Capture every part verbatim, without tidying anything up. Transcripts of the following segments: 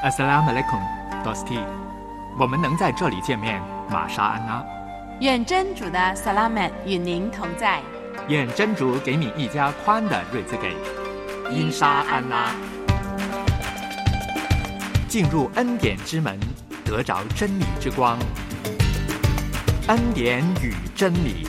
Assalamu alaikum, Dosti。我们能在这里见面，玛莎安娜。 愿真主的萨拉曼与您同在。 愿真主给你一家宽的日子给。因沙安拉。进入恩典之门，得着真理之光。恩典与真理。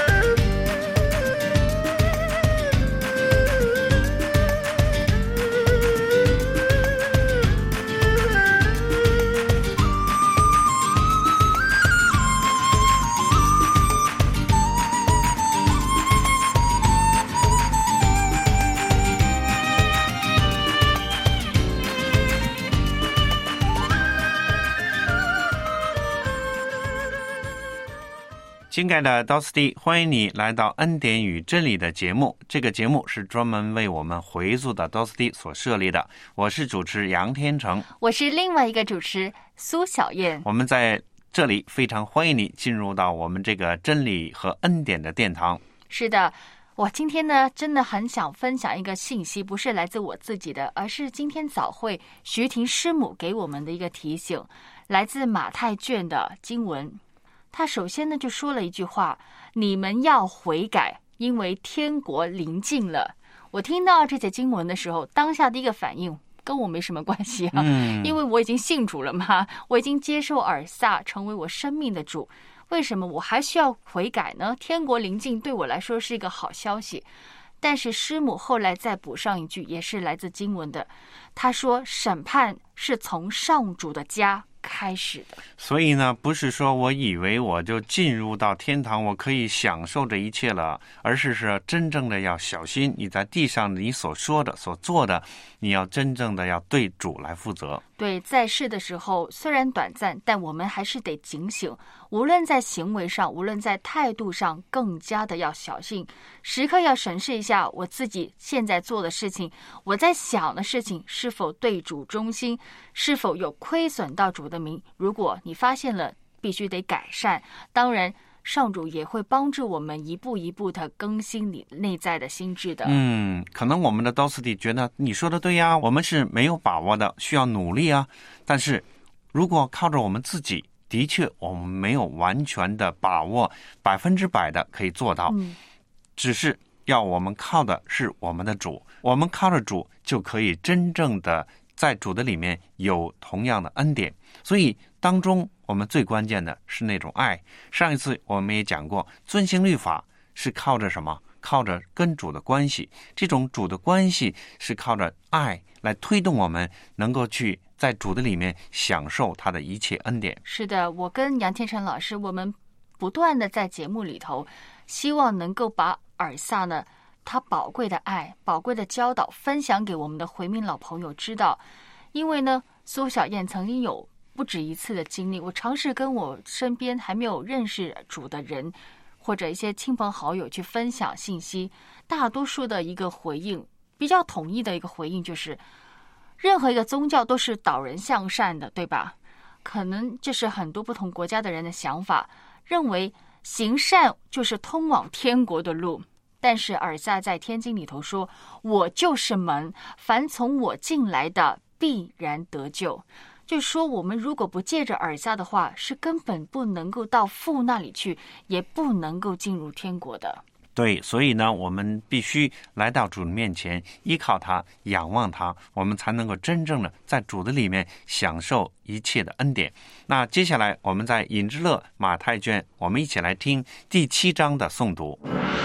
亲爱的 Dosti， 欢迎你来到恩典与真理的节目。这个节目是专门为我们回族的 Dosti 所设立的。我是主持杨天成， 我是另外一个主持苏小燕。 我们在这里非常欢迎你进入到我们这个真理和恩典的殿堂。 是的，我今天呢真的很想分享一个信息，不是来自我自己的，而是今天早会徐婷师母给我们的一个提醒，来自马太卷的经文。他首先呢就说了一句话：你们要悔改，因为天国临近了。我听到这节经文的时候，当下的一个反应跟我没什么关系啊，嗯、因为我已经信主了嘛，我已经接受尔撒成为我生命的主，为什么我还需要悔改呢？天国临近对我来说是一个好消息。但是师母后来再补上一句，也是来自经文的，他说审判是从上主的家开始的。 所以呢，不是说我以为我就进入到天堂，我可以享受这一切了，而是说真正的要小心你在地上你所说的所做的，你要真正的要对主来负责。 对，在世的时候虽然短暂，但我们还是得警醒，无论在行为上，无论在态度上，更加的要小心，时刻要审视一下我自己现在做的事情，我在想的事情是否对主忠心，是否有亏损到主的名。如果你发现了，必须得改善。当然上主也会帮助我们一步一步的更新你内在的心智的。 嗯，可能我们的 Dosti 觉得你说的对呀，我们是没有把握的，需要努力啊。但是如果靠着我们自己，的确我们没有完全的把握，百分之百的可以做到。嗯，只是要我们靠的是我们的主，我们靠着主就可以真正的在主的里面有同样的恩典。所以当中我们最关键的是那种爱。上一次我们也讲过，遵行律法是靠着什么？靠着跟主的关系。这种主的关系是靠着爱来推动我们能够去在主的里面享受他的一切恩典。 是的，我跟杨天成老师，我们不断的在节目里头希望能够把尔撒呢他宝贵的爱、宝贵的教导分享给我们的回民老朋友知道。因为呢，苏小燕曾经有不止一次的经历，我尝试跟我身边还没有认识主的人或者一些亲朋好友去分享信息，大多数的一个回应，比较统一的一个回应就是任何一个宗教都是导人向善的，对吧？可能这是很多不同国家的人的想法，认为行善就是通往天国的路。但是尔撒在天经里头说，我就是门，凡从我进来的必然得救。就说我们如果不借着尔撒的话，是根本不能够到父那里去，也不能够进入天国的。 对，所以呢，我们必须来到主的面前，依靠他，仰望他，我们才能够真正的在主的里面享受一切的恩典。那接下来我们在引之乐马太卷，我们一起来听第七章的诵读。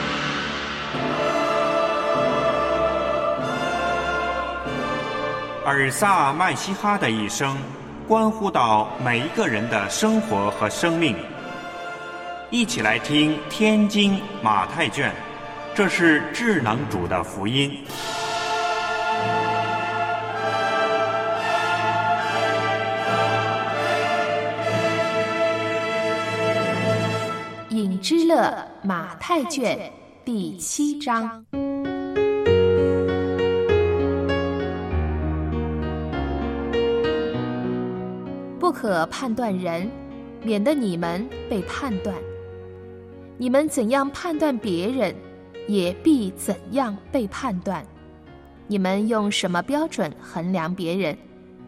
尔撒麦西哈的一生关乎到每一个人的生活和生命。一起来听天经马太卷，这是至能主的福音。 引之乐马太卷第七章。不可判断人，免得你们被判断。你们怎样判断别人，也必怎样被判断。你们用什么标准衡量别人，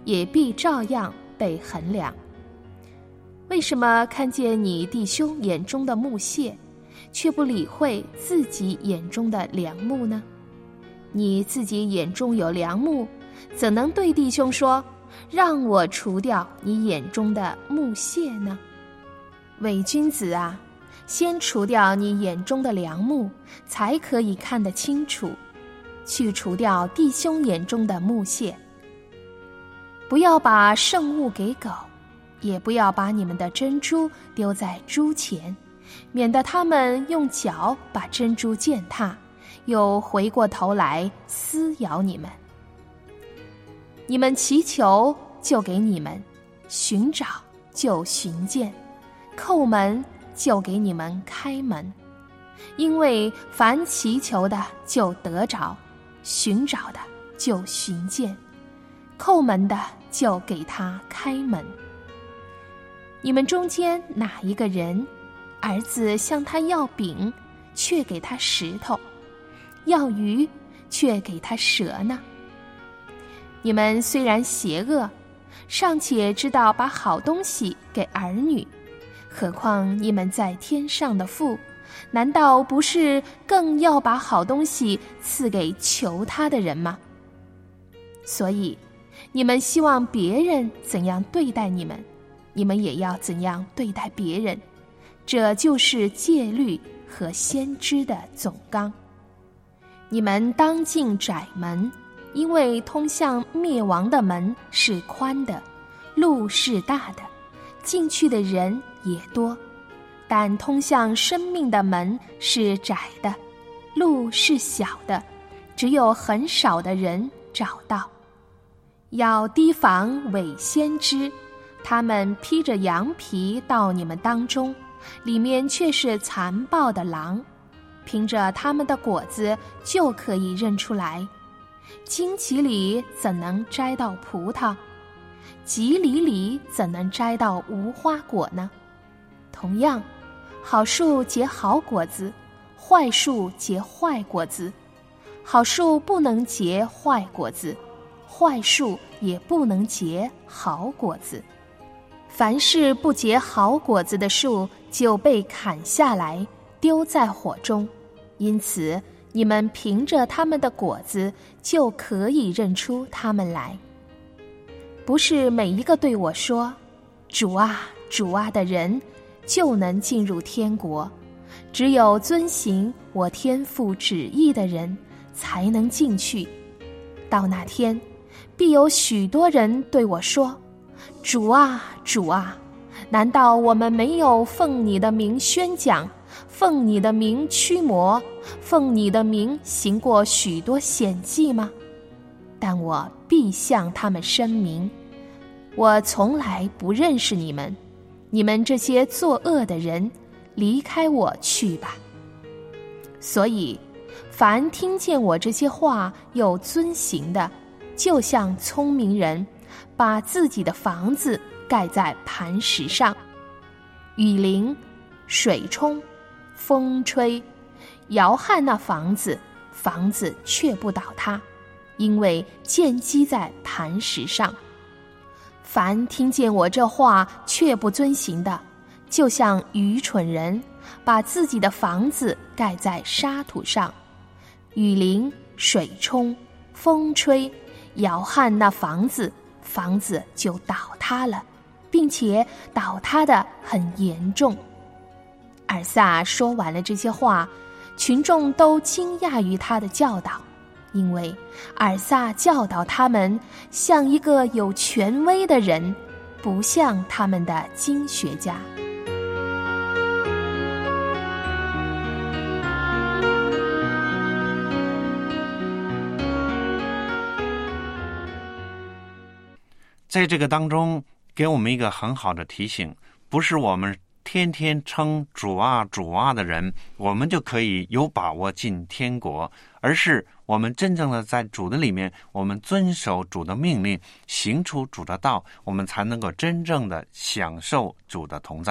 也必照样被衡量。为什么看见你弟兄眼中的木屑，却不理会自己眼中的梁木呢？你自己眼中有梁木，怎能对弟兄说，让我除掉你眼中的木屑呢？伪君子啊，先除掉你眼中的梁木，才可以看得清楚，去除掉弟兄眼中的木屑。不要把圣物给狗，也不要把你们的珍珠丢在猪前，免得他们用脚把珍珠践踏，又回过头来撕咬你们。你们祈求，就给你们；寻找，就寻见；叩门，就给你们开门。因为凡祈求的就得着，寻找的就寻见，叩门的就给他开门。你们中间哪一个人，儿子向他要饼，却给他石头；要鱼，却给他蛇呢？你们虽然邪恶，尚且知道把好东西给儿女，何况你们在天上的父，难道不是更要把好东西赐给求他的人吗？所以你们希望别人怎样对待你们，你们也要怎样对待别人，这就是戒律和先知的总纲。你们当进窄门，因为通向灭亡的门是宽的，路是大的，进去的人也多；但通向生命的门是窄的，路是小的，只有很少的人找到。要提防伪先知，他们披着羊皮到你们当中，里面却是残暴的狼。凭着他们的果子就可以认出来。荆棘里怎能摘到葡萄？棘藜里怎能摘到无花果呢？同样，好树结好果子，坏树结坏果子。好树不能结坏果子，坏树也不能结好果子。凡是不结好果子的树，就被砍下来，丢在火中。因此，你们凭着他们的果子，就可以认出他们来。不是每一个对我说“主啊，主啊”的人，就能进入天国，只有遵行我天父旨意的人，才能进去。到那天，必有许多人对我说：“主啊，主啊，难道我们没有奉你的名宣讲，奉你的名驱魔，奉你的名行过许多显迹吗？”但我必向他们声明，我从来不认识你们，你们这些作恶的人，离开我去吧。所以，凡听见我这些话又遵行的，就像聪明人，把自己的房子盖在磐石上，雨淋、水冲、风吹，摇撼那房子，房子却不倒塌，因为建基在磐石上。凡听见我这话却不遵行的，就像愚蠢人，把自己的房子盖在沙土上，雨淋、水冲、风吹，摇撼那房子，房子就倒塌了，并且倒塌得很严重。尔撒说完了这些话，群众都惊讶于他的教导，因为尔撒教导他们像一个有权威的人，不像他们的经学家。 在这个当中，给我们一个很好的提醒，不是我们天天称主啊主啊的人，我们就可以有把握进天国，而是我们真正的在主的里面，我们遵守主的命令，行出主的道，我们才能够真正的享受主的同在。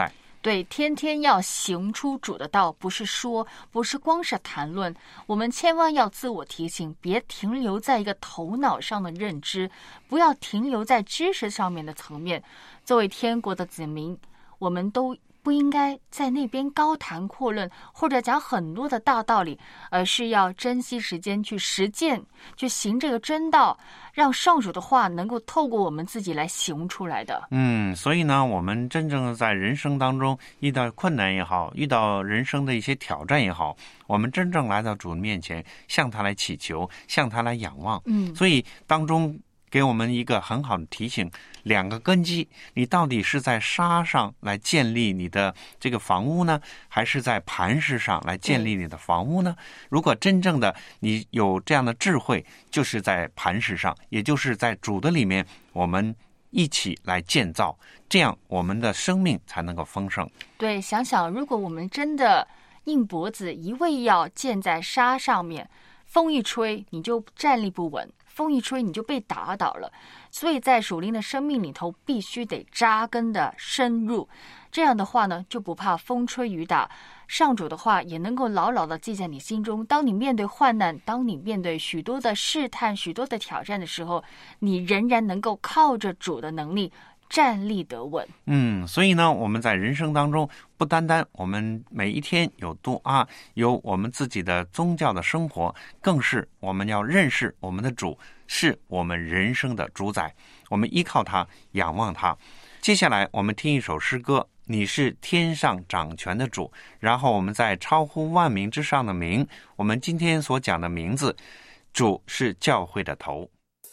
对，天天要行出主的道，不是说，不是光是谈论，我们千万要自我提醒，别停留在一个头脑上的认知，不要停留在知识上面的层面。作为天国的子民，我们都不应该在那边高谈阔论，或者讲很多的大道理，而是要珍惜时间去实践，去行这个真道，让上主的话能够透过我们自己来行出来的。 嗯，所以呢，我们真正在人生当中遇到困难也好，遇到人生的一些挑战也好，我们真正来到主面前，向他来祈求，向他来仰望。 嗯， 所以当中给我们一个很好的提醒，两个根基，你到底是在沙上来建立你的这个房屋呢，还是在磐石上来建立你的房屋呢？如果真正的你有这样的智慧，就是在磐石上，也就是在主的里面，我们一起来建造，这样我们的生命才能够丰盛。 对，想想如果我们真的硬脖子一味要建在沙上面，风一吹你就站立不稳，风一吹你就被打倒了。所以在属灵的生命里头必须得扎根的深入，这样的话呢，就不怕风吹雨打，上主的话也能够牢牢的记在你心中。当你面对患难，当你面对许多的试探，许多的挑战的时候，你仍然能够靠着主的能力站立得稳。 嗯，所以呢，我们在人生当中，不单单我们每一天有度啊，有我们自己的宗教的生活，更是我们要认识我们的主是我们人生的主宰，我们依靠他，仰望他。接下来我们听一首诗歌，你是天上掌权的主，然后我们在超乎万名之上的名，我们今天所讲的名字，主是教会的头。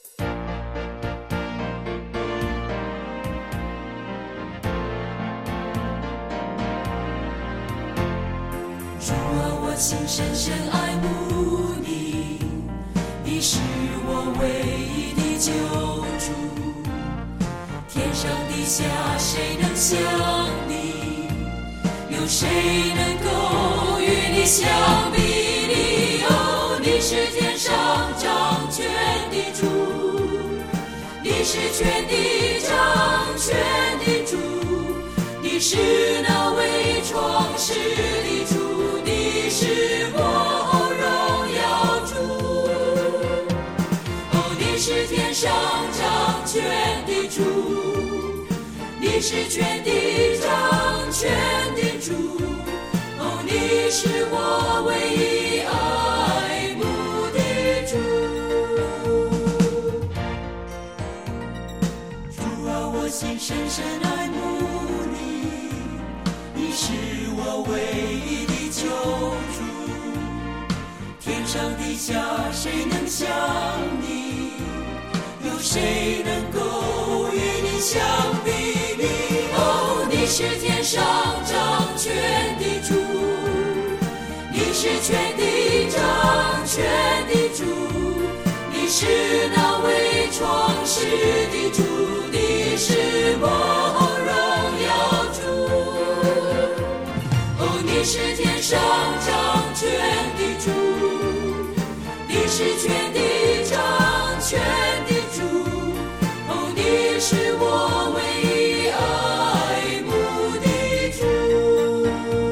主啊，我心深深爱慕你，你是我唯一的救主，天上地下谁能像你，有谁能够与你相比拟？哦，你是天上掌权的主，你是全地掌权的主，你是那为创世的主，你是我荣耀主。哦，你是天上掌权的主，你是全地掌权的主。哦，你是我唯一爱慕的主。主啊，我心深深爱慕你，你是我唯一的救主，天上地下谁能像你，有谁能够与你相比拟？哦，你是天上掌权的主，你是全地掌权的主，你是那为创世的主，你是我荣耀主。哦，你是天上掌权的主，你是全地掌权的主。哦，你是我唯一爱慕的主。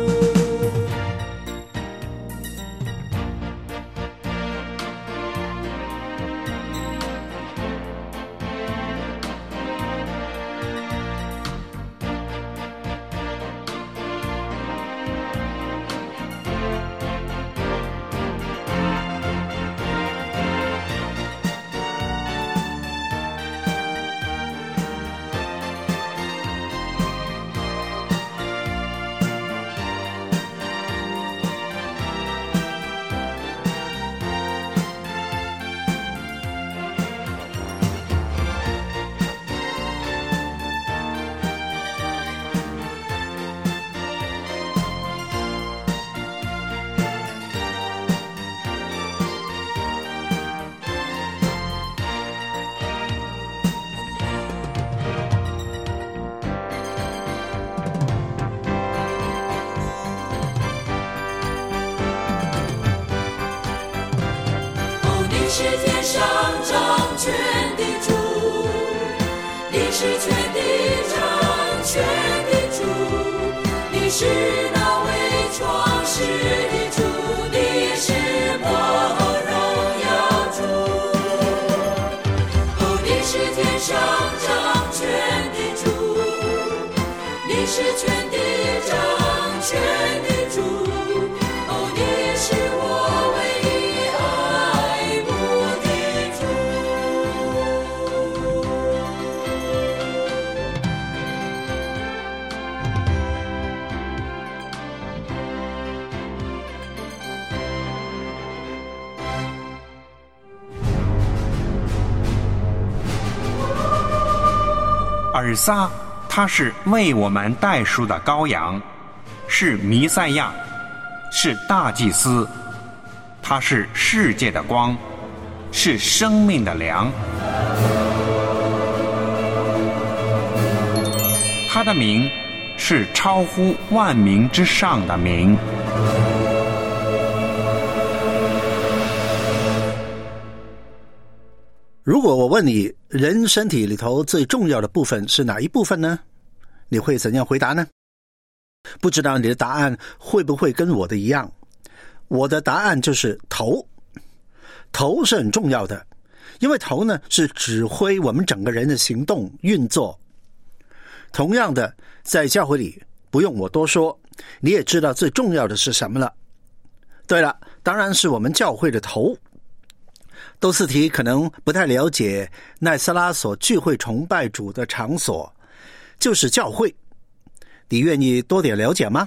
是天上掌权的主，你是全地掌权的主，你上掌权的主，你是全地掌权的主，哦，你是我唯一爱慕的尔撒，他是为我们代赎的羔羊，是弥赛亚，是大祭司，他是世界的光，是生命的粮。他的名是超乎万名之上的名。 如果我问你，人身体里头最重要的部分是哪一部分呢？你会怎样回答呢？不知道你的答案会不会跟我的一样？我的答案就是头。头是很重要的，因为头呢是指挥我们整个人的行动运作。同样的，在教会里，不用我多说，你也知道最重要的是什么了。对了，当然是我们教会的头。都斯提可能不太了解奈斯拉所聚会崇拜主的场所，就是教会。你愿意多点了解吗？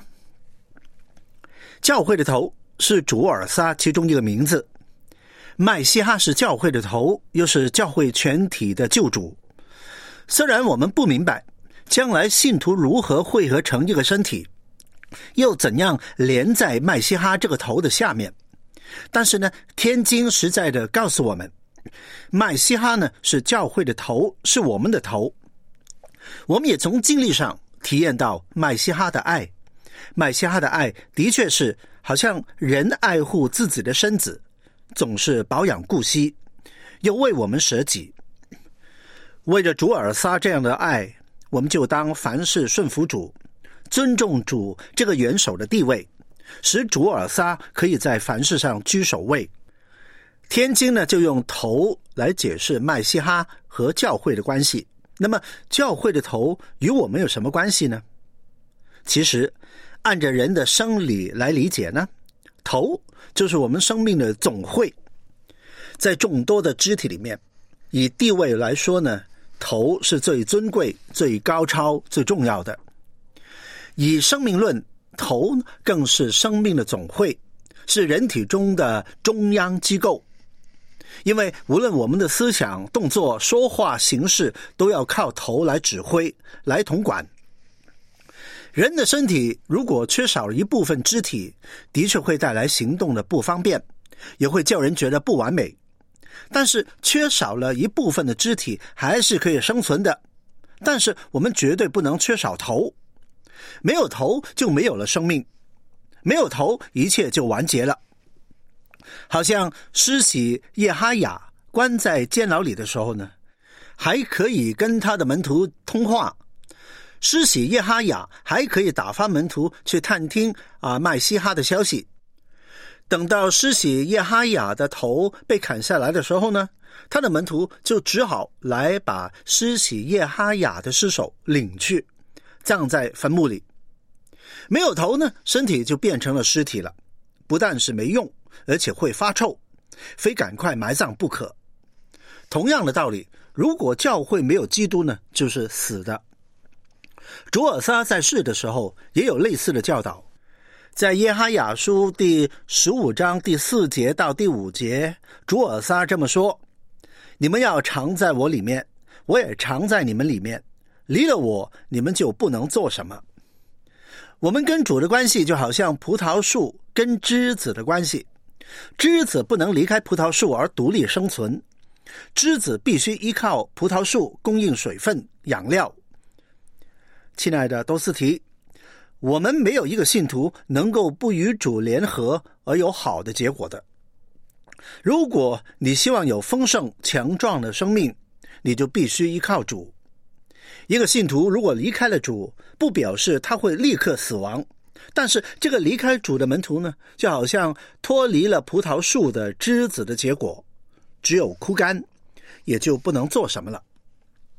教会的头是主尔撒其中一个名字，麦西哈是教会的头，又是教会全体的救主。虽然我们不明白将来信徒如何汇合成一个身体，又怎样连在麦西哈这个头的下面，但是呢，天经实在的告诉我们，麦西哈呢是教会的头，是我们的头。我们也从经历上体验到麦西哈的爱。麦西哈的爱的确是好像人爱护自己的身子，总是保养顾惜，又为我们舍己。为着主尔撒这样的爱，我们就当凡事顺服主，尊重主这个元首的地位，使主尔撒可以在凡事上居首位。天经呢就用头来解释麦西哈和教会的关系。那么教会的头与我们有什么关系呢？其实按着人的生理来理解呢，头就是我们生命的总会。在众多的肢体里面，以地位来说呢，头是最尊贵、最高超、最重要的。以生命论，头更是生命的总会，是人体中的中央机构。因为无论我们的思想、动作、说话、行事，都要靠头来指挥、来统管。人的身体如果缺少了一部分肢体，的确会带来行动的不方便，也会叫人觉得不完美。但是缺少了一部分的肢体还是可以生存的，但是我们绝对不能缺少头。没有头就没有了生命，没有头一切就完结了。好像施洗耶哈雅关在监牢里的时候呢，还可以跟他的门徒通话。施洗耶哈雅还可以打发门徒去探听啊麦西哈的消息。等到施洗耶哈雅的头被砍下来的时候呢，他的门徒就只好来把施洗耶哈雅的尸首领去，葬在坟墓里。没有头呢，身体就变成了尸体了，不但是没用，而且会发臭，非赶快埋葬不可。同样的道理，如果教会没有基督呢，就是死的。主尔撒在世的时候也有类似的教导，在耶哈雅书第十五章第四节到第五节，主尔撒这么说：你们要常在我里面，我也常在你们里面，离了我，你们就不能做什么。我们跟主的关系就好像葡萄树跟枝子的关系，枝子不能离开葡萄树而独立生存，枝子必须依靠葡萄树供应水分、养料。亲爱的多斯提，我们没有一个信徒能够不与主联合而有好的结果的。如果你希望有丰盛强壮的生命，你就必须依靠主。一个信徒如果离开了主，不表示他会立刻死亡，但是这个离开主的门徒呢，就好像脱离了葡萄树的枝子的结果，只有枯干，也就不能做什么了。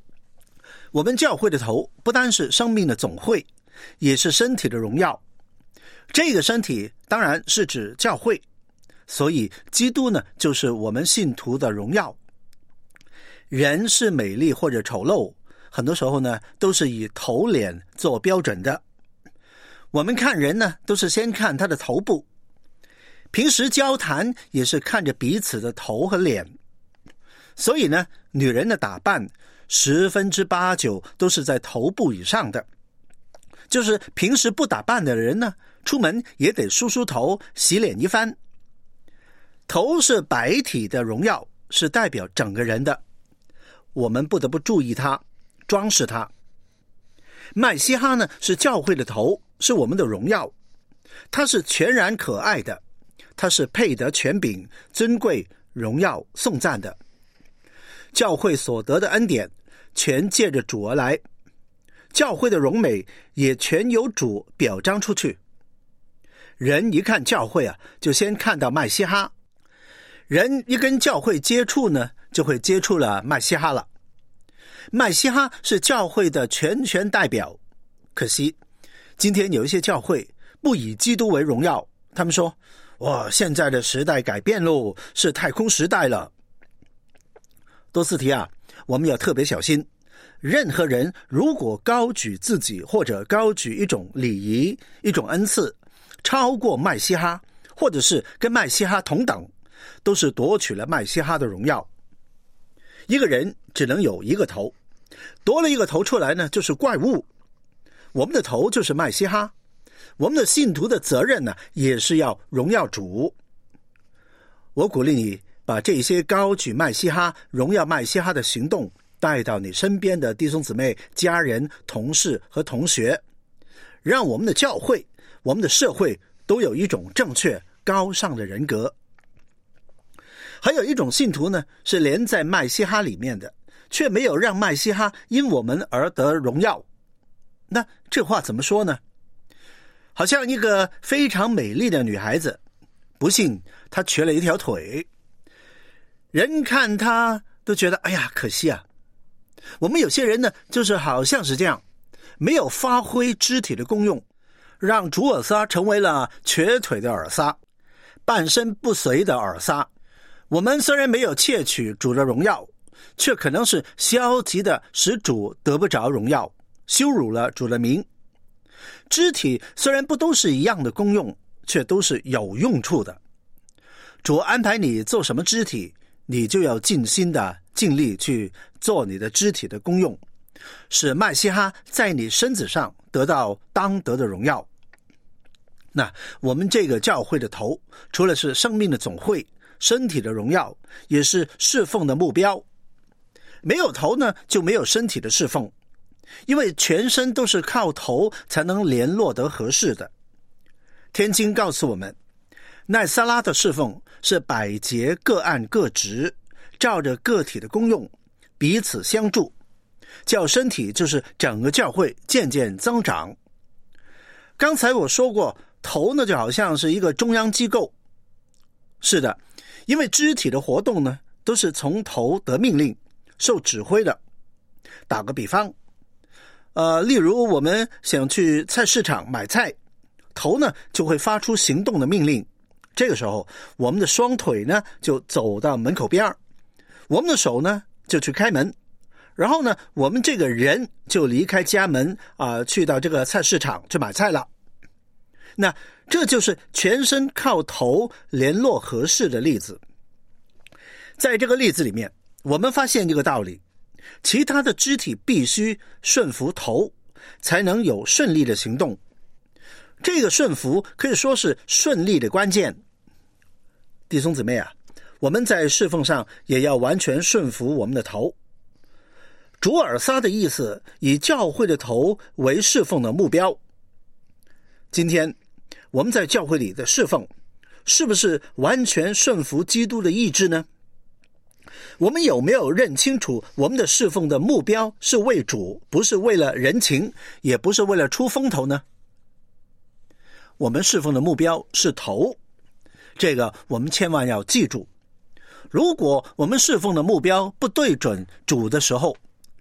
我们教会的头不单是生命的总会，也是身体的荣耀。这个身体当然是指教会，所以基督呢，就是我们信徒的荣耀。人是美丽或者丑陋，很多时候呢，都是以头脸做标准的。我们看人呢，都是先看他的头部，平时交谈也是看着彼此的头和脸。所以呢，女人的打扮十分之八九都是在头部以上的。就是平时不打扮的人呢，出门也得梳梳头，洗脸一番。头是百体的荣耀，是代表整个人的，我们不得不注意它，装饰它。麦西哈呢，是教会的头，是我们的荣耀。他是全然可爱的，他是配得权柄、尊贵、荣耀、颂赞的。教会所得的恩典全借着主而来，教会的荣美也全由主表彰出去。人一看教会啊，就先看到麦西哈。人一跟教会接触呢，就会接触了麦西哈了。麦西哈是教会的全权代表，可惜今天有一些教会不以基督为荣耀，他们说哇，现在的时代改变喽，是太空时代了。多斯提啊，我们要特别小心，任何人如果高举自己或者高举一种礼仪、一种恩赐超过麦西哈，或者是跟麦西哈同等，都是夺取了麦西哈的荣耀。一个人只能有一个头，夺了一个头出来呢，就是怪物。我们的头就是麦西哈，我们的信徒的责任呢，也是要荣耀主。我鼓励你把这些高举麦西哈、荣耀麦西哈的行动带到你身边的弟兄姊妹、家人、同事和同学，让我们的教会、我们的社会都有一种正确高尚的人格。还有一种信徒呢，是连在麦西哈里面的，却没有让麦西哈因我们而得荣耀。那这话怎么说呢？好像一个非常美丽的女孩子，不幸她瘸了一条腿，人看她都觉得哎呀可惜啊。我们有些人呢，就是好像是这样，没有发挥肢体的功用，让主尔撒成为了瘸腿的尔撒，半身不遂的尔撒。我们虽然没有窃取主的荣耀，却可能是消极的使主得不着荣耀，羞辱了主的名。肢体虽然不都是一样的功用，却都是有用处的。主安排你做什么肢体，你就要尽心的尽力去做你的肢体的功用，使麦西哈在你身子上得到当得的荣耀。那我们这个教会的头，除了是生命的总会，身体的荣耀，也是侍奉的目标。没有头呢，就没有身体的侍奉，因为全身都是靠头才能联络得合适的。天经告诉我们，奈撒拉的侍奉是百节各按各职，照着个体的功用彼此相助，叫身体就是整个教会渐渐增长。刚才我说过，头呢就好像是一个中央机构。是的，因为肢体的活动呢，都是从头得命令、受指挥的。打个比方，呃，例如我们想去菜市场买菜，头呢就会发出行动的命令。这个时候，我们的双腿呢就走到门口边，我们的手呢就去开门，然后呢，我们这个人就离开家门啊、呃，去到这个菜市场去买菜了。那这就是全身靠头联络合适的例子。在这个例子里面，我们发现一个道理，其他的肢体必须顺服头，才能有顺利的行动。这个顺服可以说是顺利的关键。弟兄姊妹啊，我们在侍奉上也要完全顺服我们的头。主尔撒的意思，以教会的头为侍奉的目标。今天我们在教会里的侍奉，是不是完全顺服基督的意志呢？我们有没有认清楚我们的侍奉的目标是为主，不是为了人情，也不是为了出风头呢？我们侍奉的目标是头，这个我们千万要记住。如果我们侍奉的目标不对准主的时候，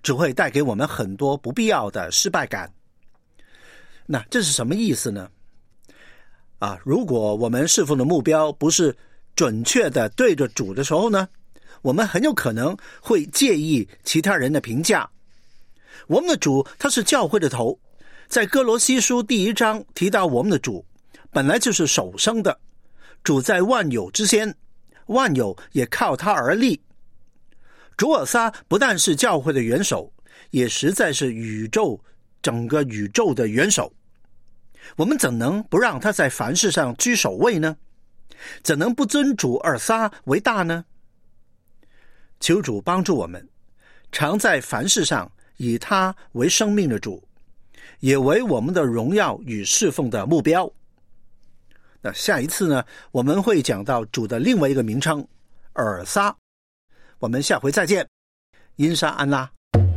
只会带给我们很多不必要的失败感。那这是什么意思呢？啊，如果我们侍奉的目标不是准确的对着主的时候呢，我们很有可能会介意其他人的评价。我们的主他是教会的头，在哥罗西书第一章提到我们的主本来就是首生的，主在万有之先，万有也靠他而立。主尔撒不但是教会的元首，也实在是宇宙整个宇宙的元首。我们怎能不让他在凡事上居首位呢？怎能不尊主尔撒为大呢？求主帮助我们，常在凡事上以他为生命的主，也为我们的荣耀与侍奉的目标。那下一次呢，我们会讲到主的另外一个名称尔撒。我们下回再见，因沙安拉。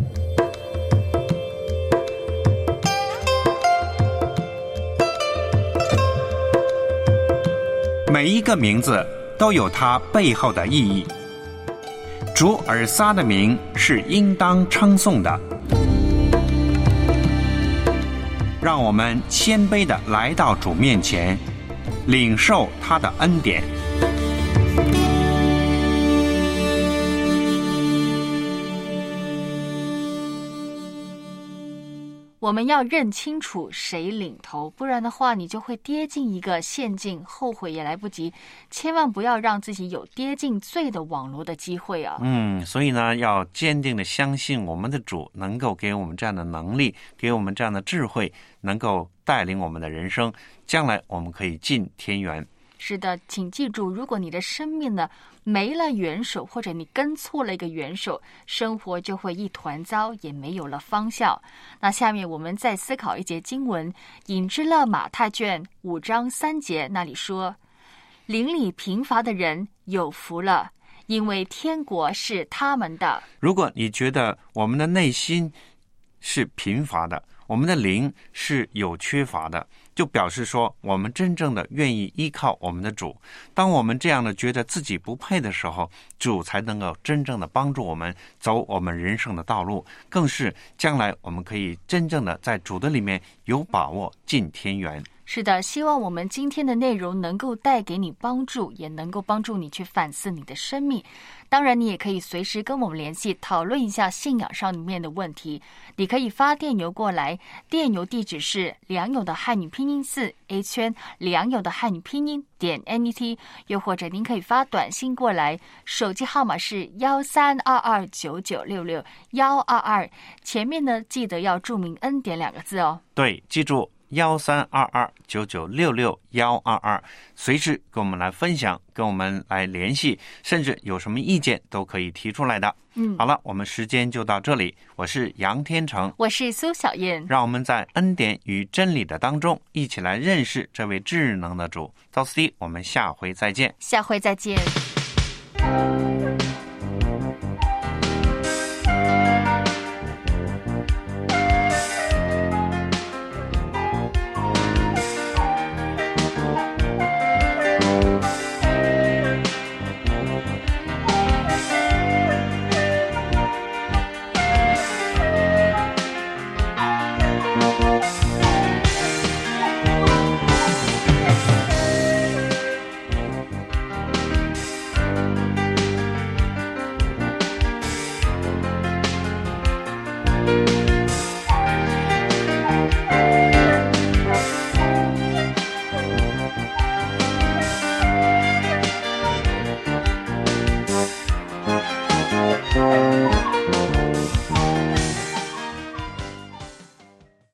每一个名字都有它背后的意义。主尔撒的名是应当称颂的，让我们谦卑地来到主面前，领受他的恩典。 我们要认清楚谁领头，不然的话你就会跌进一个陷阱，后悔也来不及。千万不要让自己有跌进罪的网络的机会啊！ 嗯，所以呢，要坚定的相信我们的主能够给我们这样的能力，给我们这样的智慧，能够带领我们的人生，将来我们可以进天园。 是的，请记住，如果你的生命呢没了元首，或者你跟错了一个元首，生活就会一团糟，也没有了方向。那下面我们再思考一节经文，引之勒马太卷五章三节，那里说：邻里贫乏的人有福了，因为天国是他们的。 如果你觉得我们的内心是贫乏的，我们的灵是有缺乏的，就表示说我们真正的愿意依靠我们的主。当我们这样的觉得自己不配的时候，主才能够真正的帮助我们走我们人生的道路，更是将来我们可以真正的在主的里面有把握进天园。 是的，希望我们今天的内容能够带给你帮助，也能够帮助你去反思你的生命。当然你也可以随时跟我们联系，讨论一下信仰上面的问题。你可以发电邮过来，电邮地址是良友的汉语拼音四 A 圈良友的汉语拼音点 N E T， 又或者您可以发短信过来，手机号码是幺三二二九九六六幺二二，前面呢记得要注明恩典两个字哦。 对，记住幺三二二九九六六幺二二，随时跟我们来分享，跟我们来联系，甚至有什么意见都可以提出来的。 嗯， 好了，我们时间就到这里，我是杨天成， 我是苏小燕， 让我们在恩典与真理的当中一起来认识这位智能的主。到此地，我们下回再见。 下回再见。